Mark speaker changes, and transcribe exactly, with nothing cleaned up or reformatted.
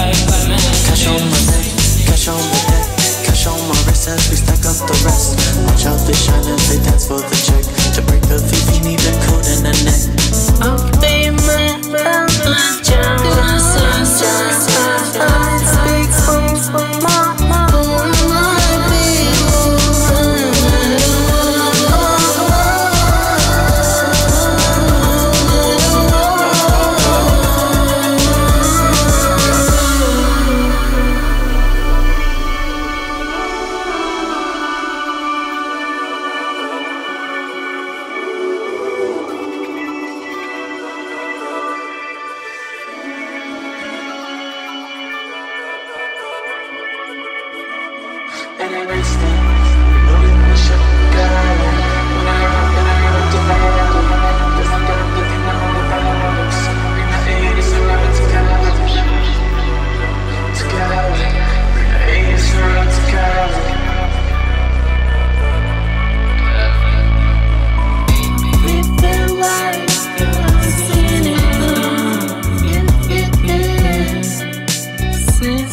Speaker 1: Cash on my neck, cash on my neck, cash on my wrist as we stack up the rest. Watch out, they shine as they dance for the check. To break the V P, need a code in the neck.
Speaker 2: I'll be my speak for my since